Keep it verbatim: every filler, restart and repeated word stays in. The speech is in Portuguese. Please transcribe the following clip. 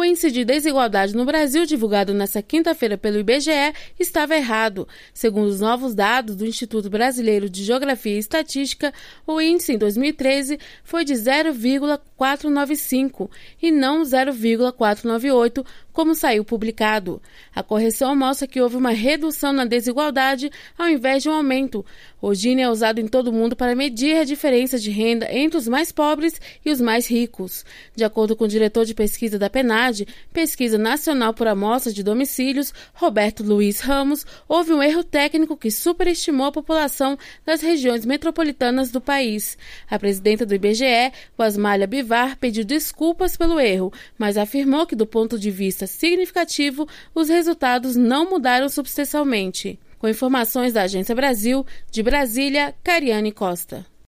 O índice de desigualdade no Brasil, divulgado nesta quinta-feira pelo I B G E, estava errado. Segundo os novos dados do Instituto Brasileiro de Geografia e Estatística, o índice em dois mil e treze foi de zero vírgula quatrocentos e noventa e cinco e não zero vírgula quatrocentos e noventa e oito, como saiu publicado. A correção mostra que houve uma redução na desigualdade ao invés de um aumento. O Gini é usado em todo o mundo para medir a diferença de renda entre os mais pobres e os mais ricos. De acordo com o diretor de pesquisa da PNAD, Pesquisa Nacional por Amostra de Domicílios, Roberto Luiz Ramos, houve um erro técnico que superestimou a população das regiões metropolitanas do país. A presidenta do I B G E, Wasmália Bivar, pediu desculpas pelo erro, mas afirmou que, do ponto de vista significativo, os resultados não mudaram substancialmente. Com informações da Agência Brasil, de Brasília, Cariane Costa.